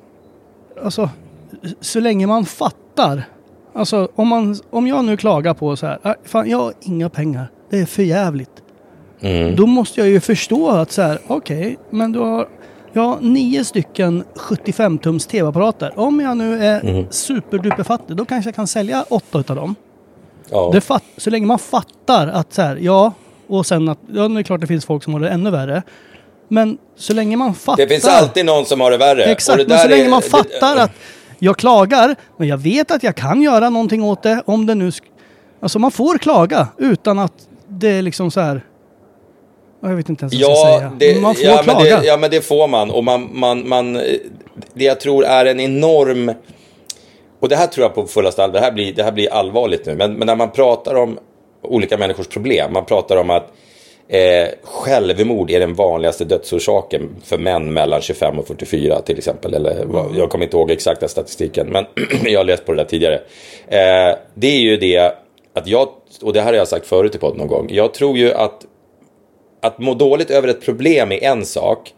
alltså, så länge man fattar. Alltså om, man, om jag nu klagar på så här, fan jag har inga pengar, det är för jävligt. Mm. Då måste jag ju förstå att så här, okej, okay, men du har, jag har nio stycken sjuttiofem tums tv-apparater. Om jag nu är mm. superduper fattig, då kanske jag kan sälja åtta utav dem. Ja. Det fatt, så länge man fattar att så här, ja, och sen att, ja, det är klart det finns folk som har det ännu värre. Men så länge man fattar... Det finns alltid någon som har det värre. Exakt, och det men så där länge är, man fattar det, att jag klagar, men jag vet att jag kan göra någonting åt det om det nu... Sk- alltså man får klaga utan att det är liksom så här... Jag vet inte ens vad jag ska säga. Det, man får ja, klaga. Men det, ja, men det får man. Och man, man, man... Det jag tror är en enorm... Och det här tror jag på fullaste allvar. Det här blir, det här blir allvarligt nu. Men, men när man pratar om olika människors problem. Man pratar om att eh, självmord är den vanligaste dödsorsaken för män mellan tjugofem och fyrtiofyra till exempel. Eller, mm. Jag kommer inte ihåg exakta statistiken. Men jag har läst på det där tidigare. Eh, det är ju det att jag... Och det här har jag sagt förut i podden någon gång. Jag tror ju att Att må dåligt över ett problem är en sak.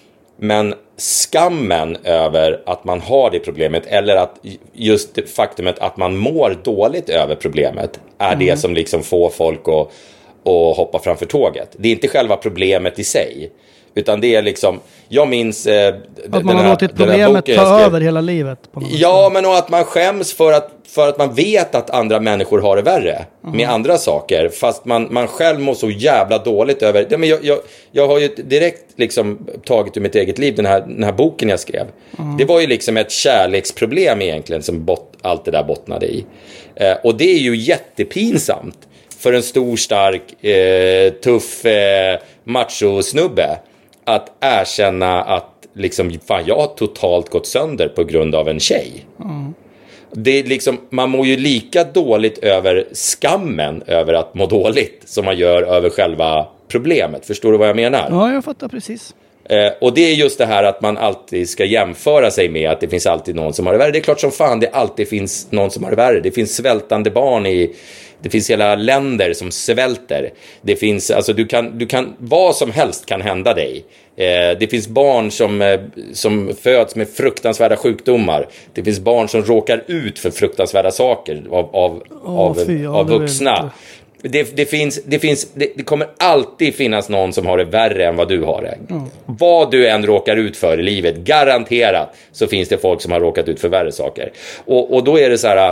Men skammen över att man har det problemet, eller att just det faktumet att man mår dåligt över problemet, är mm. det som liksom får folk att, att hoppa framför tåget. Det är inte själva problemet i sig, utan det är liksom, jag minns eh, att man har låtit problemet ta över hela livet på något ja sätt. Men och att man skäms för att, för att man vet att andra människor har det värre mm. med andra saker, fast man, man själv mår så jävla dåligt över ja, men jag, jag, jag har ju direkt liksom tagit ur mitt eget liv den här, den här boken jag skrev mm. det var ju liksom ett kärleksproblem egentligen som bot, allt det där bottnade i eh, och det är ju jättepinsamt för en stor, stark, eh, tuff eh, macho-snubbe att erkänna att liksom, fan, jag har totalt gått sönder på grund av en tjej. Mm. Det är liksom, man mår ju lika dåligt över skammen över att må dåligt som man gör över själva problemet. Förstår du vad jag menar? Ja, jag fattar precis. Eh, och det är just det här att man alltid ska jämföra sig med att det finns alltid någon som har det värre. Det är klart som fan det alltid finns någon som har det värre. Det finns svältande barn i... Det finns hela länder som svälter. Det finns, alltså du kan, du kan, vad som helst kan hända dig. Eh, det finns barn som, eh, som föds med fruktansvärda sjukdomar. Det finns barn som råkar ut för fruktansvärda saker av, av, oh, av, fy, av vuxna. Det, det, finns, det, finns, det, det kommer alltid finnas någon som har det värre än vad du har det. Mm. Vad du än råkar ut för i livet, garanterat så finns det folk som har råkat ut för värre saker. Och, och då är det så här,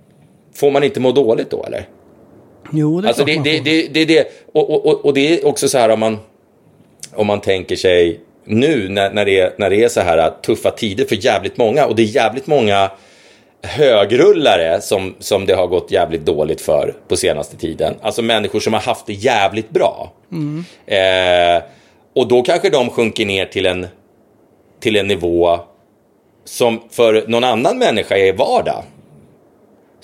får man inte må dåligt då eller? Jo, det är alltså det, det, det, det, det, och, och, och det är också så här om man, om man tänker sig nu när, när, det är, när det är så här tuffa tider för jävligt många, och det är jävligt många högrullare som, som det har gått jävligt dåligt för på senaste tiden. Alltså människor som har haft det jävligt bra. Mm. Eh, och då kanske de sjunker ner till en, till en nivå som för någon annan människa är vardag.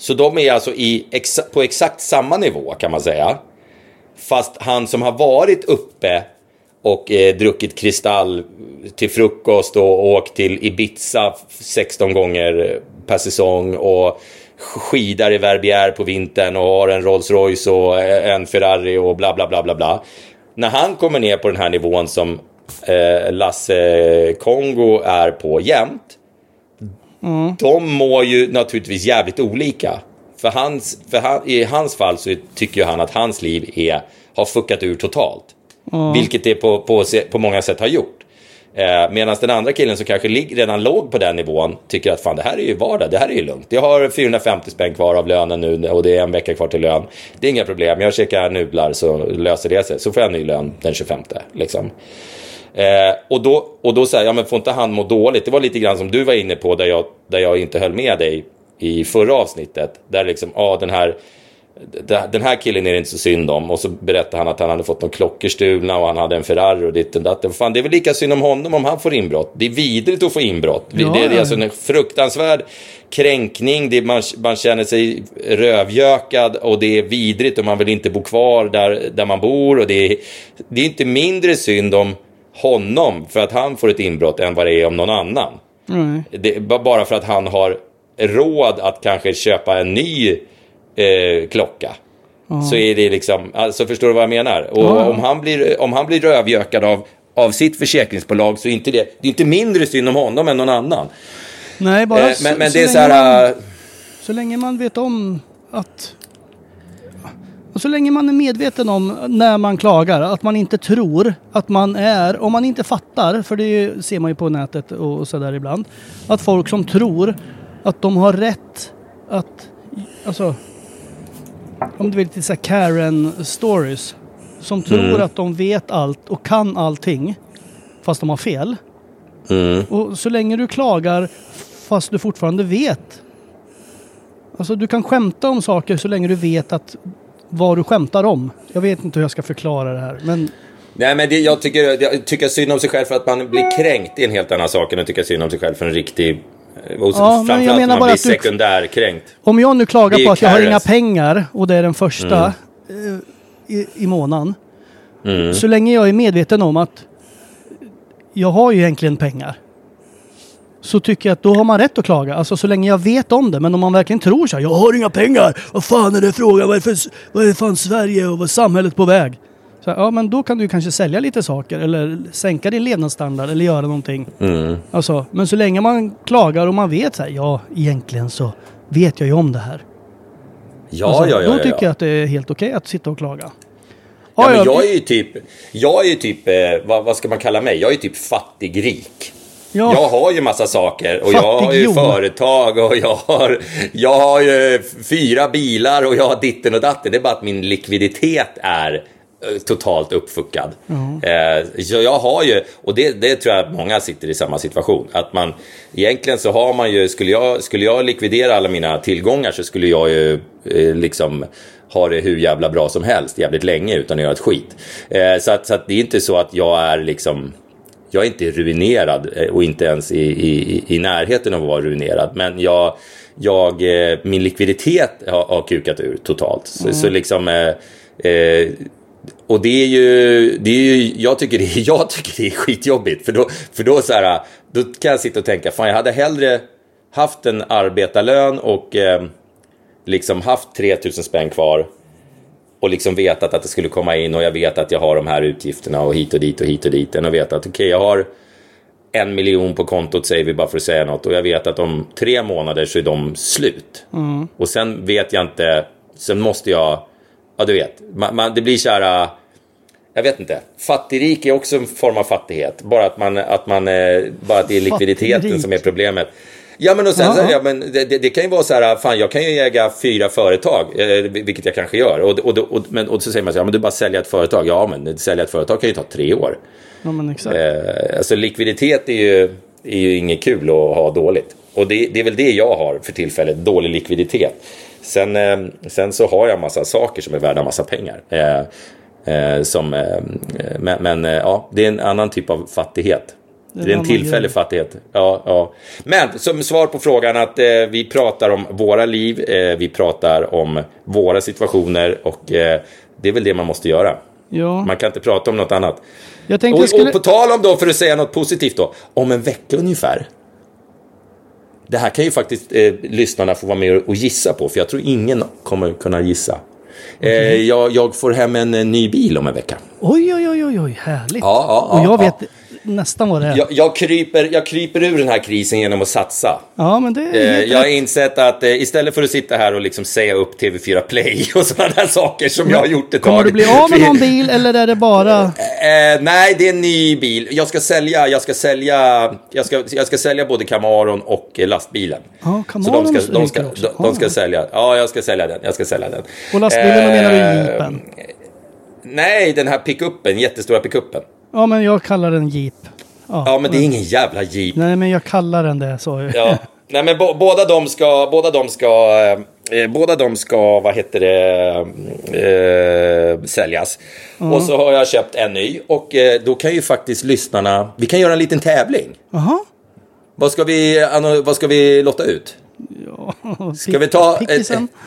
Så de är alltså i exa- på exakt samma nivå kan man säga. Fast han som har varit uppe och eh, druckit kristall till frukost och åkt till Ibiza sexton gånger per säsong och skidar i Verbier på vintern och har en Rolls Royce och en Ferrari och bla bla bla bla bla. När han kommer ner på den här nivån som eh, Lasse Kongo är på jämt, mm. de mår ju naturligtvis jävligt olika. För, hans, för han, i hans fall så tycker ju han att hans liv är, har fuckat ur totalt. Mm. Vilket det på, på, på många sätt har gjort. Eh, Medan den andra killen som kanske lig, redan låg på den nivån tycker att fan, det här är ju vardag, det här är ju lugnt. Jag har fyrahundrafemtio spänn kvar av lönen nu och det är en vecka kvar till lön. Det är inga problem, jag käkar nudlar så löser det sig. Så får jag en ny lön den tjugofemte liksom. Eh, och då, och då säger jag, men får inte han må dåligt? Det var lite grann som du var inne på där jag, där jag inte höll med dig i förra avsnittet. Där liksom, ja den här den här killen är det inte så synd om. Och så berättade han att han hade fått någon klockerstulna och han hade en Ferrari och ditt och datt. Fan, det är väl lika synd om honom om han får inbrott. Det är vidrigt att få inbrott. Ja, det är alltså en fruktansvärd kränkning. Det är, man, man känner sig rövjökad och det är vidrigt och man vill inte bo kvar där, där man bor. Och det är, det är inte mindre synd om honom för att han får ett inbrott än vad det är om någon annan. Mm. Det, bara för att han har råd att kanske köpa en ny Eh, klocka. Mm. Så är det liksom, alltså förstår du vad jag menar? Och mm. om han blir om han blir rövjökad av av sitt försäkringsbolag så är inte det det är inte mindre synd om honom än någon annan. Nej, bara eh, men, men så, det är så så här man, så länge man vet om att och så länge man är medveten om när man klagar att man inte tror att man är, om man inte fattar, för det ser man ju på nätet och så där ibland, att folk som tror att de har rätt att, alltså om du vill, lite så här Karen stories som tror mm. att de vet allt och kan allting fast de har fel. Mm. Och så länge du klagar fast du fortfarande vet, alltså du kan skämta om saker så länge du vet att vad du skämtar om. Jag vet inte hur jag ska förklara det här, men nej, men det, jag tycker jag tycker synd om sig själv för att man blir kränkt är en helt annan sak än att tycka synd om sig själv för en riktig. Och ja, men jag menar bara att du, kränkt. Om jag nu klagar på att jag har inga pengar och det är den första mm. i, i månaden mm. så länge jag är medveten om att jag har ju egentligen pengar så tycker jag att då har man rätt att klaga. Alltså så länge jag vet om det. Men om man verkligen tror så här, jag har inga pengar, vad fan är det frågan, vad är, för, vad är fan Sverige och vad är samhället på väg? Så, ja, men då kan du kanske sälja lite saker eller sänka din levnadsstandard eller göra någonting. Mm. Alltså, men så länge man klagar och man vet så här, ja, egentligen så vet jag ju om det här. Ja, alltså, ja, ja. Då ja, tycker ja. jag att det är helt okej okay att sitta och klaga. Ja, men jag är ju typ, jag är ju typ, eh, vad, vad ska man kalla mig? Jag är ju typ fattig-rik. Ja. Jag har ju massa saker och fattig jag har ju jon. företag och jag har, jag har ju fyra bilar och jag har ditten och datten. Det är bara att min likviditet är totalt uppfuckad. Mm. Eh, så jag har ju, och det, det tror jag att många sitter i samma situation, att man egentligen så har man ju, skulle jag, skulle jag likvidera alla mina tillgångar så skulle jag ju eh, liksom ha det hur jävla bra som helst jävligt länge utan att göra ett skit. Eh, så, att, så att det är inte så att jag är liksom, jag är inte ruinerad och inte ens i, i, i närheten av att vara ruinerad, men jag, jag min likviditet har, har kukat ur totalt. Så, mm. så liksom eh, eh, och det är ju, det är ju jag, tycker det är, jag tycker det är skitjobbigt. För då, för då, så här, då kan jag sitta och tänka, fan jag hade hellre haft en arbetarlön och eh, liksom haft tre tusen spänn kvar. Och liksom vetat att det skulle komma in och jag vet att jag har de här utgifterna och hit och dit och hit och dit. Och vet att okej, okay, jag har en miljon på kontot, säger vi bara för att säga något. Och jag vet att om tre månader så är de slut. Mm. Och sen vet jag inte, sen måste jag, ja du vet, man, man, det blir så här, jag vet inte. Fattigrik är också en form av fattighet. Bara att man, att man bara att det är likviditeten fattigrik som är problemet. Ja, men och sen, så, ja, men det, det, det kan ju vara så här, fan jag kan ju äga fyra företag, eh, vilket jag kanske gör. Och, och, och, men, och så säger man så här, ja men du bara säljer ett företag. Ja, men sälja ett företag kan ju ta tre år. Ja, men exakt. Eh, alltså likviditet är ju, är ju inget kul att ha dåligt. Och det, det är väl det jag har för tillfället, dålig likviditet. Sen, eh, sen så har jag massa saker som är värda massa pengar. Eh, eh, som, eh, men men eh, ja, det är en annan typ av fattighet. Det är, det är en tillfällig fattighet. Ja, ja. Men som svar på frågan att eh, vi pratar om våra liv, eh, vi pratar om våra situationer och eh, det är väl det man måste göra. Ja. Man kan inte prata om något annat. Jag tänkte och, jag skulle... och på tal om då, för att säga något positivt då, om en vecka ungefär. Det här kan ju faktiskt eh, lyssnarna få vara med och gissa på, för jag tror ingen kommer kunna gissa. Okay. Eh, jag, jag får hem en, en ny bil om en vecka. Oj, oj, oj, oj, oj, härligt. Ja, ja, ja, och jag vet ja. nästan vad det är. Jag, jag, kryper, jag kryper ur den här krisen genom att satsa. Ja, men det är eh, jag har insett att eh, istället för att sitta här och liksom säga upp T V fyra Play och sådana där saker som jag har gjort ett tag. Kommer du bli av med någon bil eller är det bara... Eh, nej, det är en ny bil. Jag ska sälja, jag ska sälja, jag ska, jag ska sälja både Camaron och eh, lastbilen. Ja, Camaron. Så de ska, de ska, de, de, de ska sälja. Ja, jag ska sälja den. Jag ska sälja den. Och lastbilen, eh, menar du Jeepen? Nej, den här pickuppen, jättestora pickuppen. Ja, men jag kallar den Jeep. Ja, ja men det är ingen jävla Jeep. Nej, men jag kallar den det, så. Ja. Nej, men bo- båda de ska, båda de ska, eh, båda de ska, vad heter det, eh, säljas. Mm. Och så har jag köpt en ny och eh, då kan ju faktiskt lyssnarna, vi kan göra en liten tävling. Jaha. Vad ska vi, Anno, vad ska vi lotta ut? Ja, ska vi ta ett,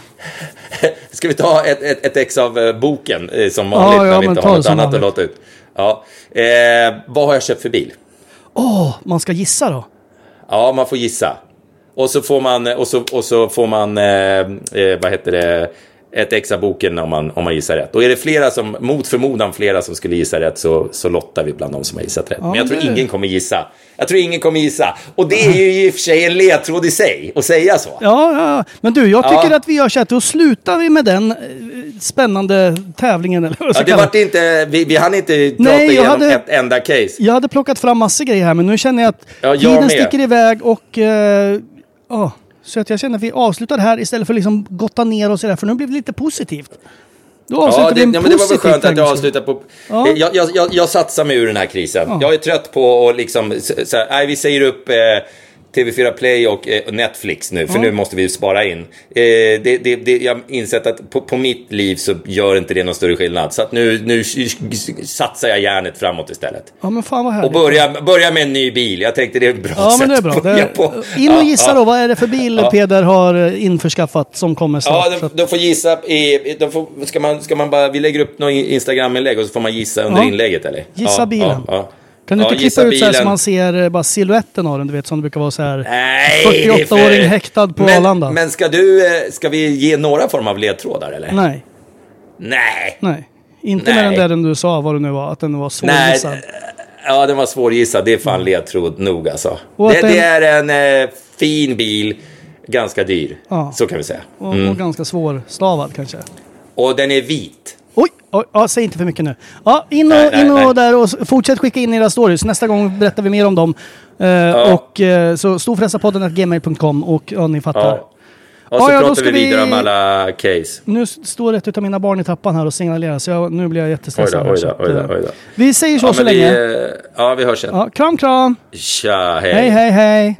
ska vi ta ett, ett, ett ex av boken eh, som vanligt ja, ja, när vi inte har något annat att lotta ut? Ja. Eh, vad har jag köpt för bil? Åh, oh, man ska gissa då? Ja, man får gissa. Och så får man, och så, och så får man eh, eh, vad heter det, ett ex av boken om man, om man gissar rätt. Och är det flera som, mot förmodan flera som skulle gissa rätt, så, så lottar vi bland de som har gissat rätt. Ja, men jag tror det... ingen kommer gissa. Jag tror ingen kommer gissa. Och det är ju i och för sig en ledtråd i sig att säga så. Ja, ja. Men du, jag tycker ja. att vi gör så att då slutar vi med den spännande tävlingen. Eller vad ja, det var inte, vi, vi hann inte prata Nej, igenom hade, ett enda case. Jag hade plockat fram massor grejer här, men nu känner jag att ja, jag tiden med. sticker iväg och... Uh, oh. Så att jag känner att vi avslutar här istället för att liksom gotta ner oss i det, för nu blir det lite positivt. Då avslutar ja, det, vi en ja, men det var väl skönt att jag avslutar på... Ja. Jag, jag, jag, jag satsar mig ur den här krisen. Ja. Jag är trött på att liksom... Så här, nej, vi säger upp eh, T V fyra Play och eh, Netflix nu, för ja. nu måste vi spara in. Eh, det, det, det, jag har insett att på, på mitt liv så gör inte det någon större skillnad. Så att nu, nu satsar jag hjärnet framåt istället. Ja, men fan vad härligt. Och börja, börja med en ny bil. Jag tänkte det är ett bra ja, sätt men det är bra. att börja på. In och gissa ja, då, vad är det för bil ja. Peder har införskaffat som kommer snart? Ja, de, de får gissa i, de får, ska, man, ska man bara, vi lägger upp någon Instagram-inlägg och så får man gissa under ja. inlägget, eller? Gissa ja, bilen. Ja, ja. Kan du ja, inte klippa ut så här så man ser bara siluetten av den, du vet, som det brukar vara så här fyrtioåtta-åring för... häktad på men, Arlanda. Men ska du, ska vi ge några form av ledtrådar, eller? Nej. Nej. Nej. Inte Nej. med den där den du sa, vad det nu var, att den var svårgissad. Nej. Ja, den var svårgissad, det är fan ledtråd nog alltså. Det, den... det är en eh, fin bil, ganska dyr, ja. så kan vi säga. Och, mm. och ganska svårstavad kanske. Och den är vit. Oj, oj, ja, säg inte för mycket nu. Ja, in och, nej, nej, in och nej. där och fortsätt skicka in era stories. Nästa gång berättar vi mer om dem. Uh, ja. Och uh, så storfräsarpodden at gmail punkt com och ja, ni fattar. Ja. Och så ja, pratar vi vidare vi... om alla case. Nu står ett av mina barn i tappan här och signalerar, så jag, nu blir jag jättestressad. Oj då, oj då, oj då, oj då. Vi säger så ja, så vi, länge. Ja, vi hörs sen. Ja, kram, kram. Tja, hej. Hej, hej, hej.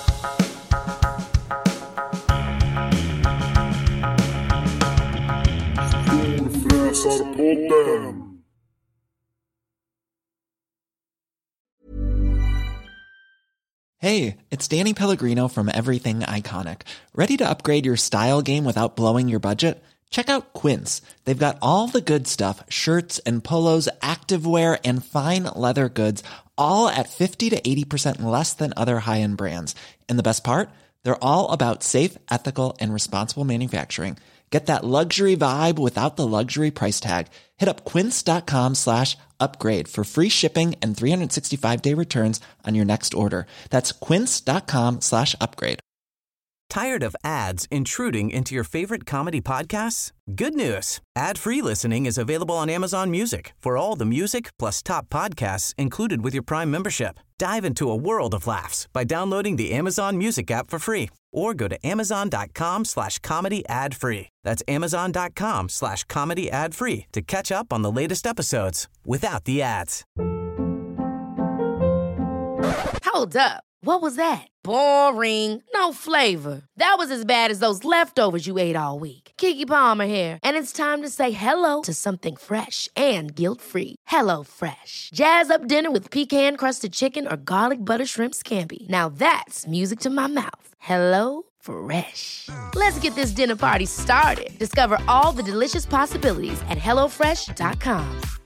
Hey, it's Danny Pellegrino from Everything Iconic. Ready to upgrade your style game without blowing your budget? Check out Quince. They've got all the good stuff, shirts and polos, activewear, and fine leather goods, all at fifty to eighty percent less than other high-end brands. And the best part? They're all about safe, ethical, and responsible manufacturing. Get that luxury vibe without the luxury price tag. Hit up quince.com slash upgrade for free shipping and three sixty-five day returns on your next order. That's quince.com slash upgrade. Tired of ads intruding into your favorite comedy podcasts? Good news. Ad-free listening is available on Amazon Music for all the music plus top podcasts included with your Prime membership. Dive into a world of laughs by downloading the Amazon Music app for free or go to amazon.com slash comedy ad free. That's amazon.com slash comedy ad free to catch up on the latest episodes without the ads. Hold up. What was that? Boring. No flavor. That was as bad as those leftovers you ate all week. Keke Palmer here, and it's time to say hello to something fresh and guilt-free. Hello Fresh. Jazz up dinner with pecan-crusted chicken or garlic butter shrimp scampi. Now that's music to my mouth. Hello Fresh. Let's get this dinner party started. Discover all the delicious possibilities at hello fresh dot com.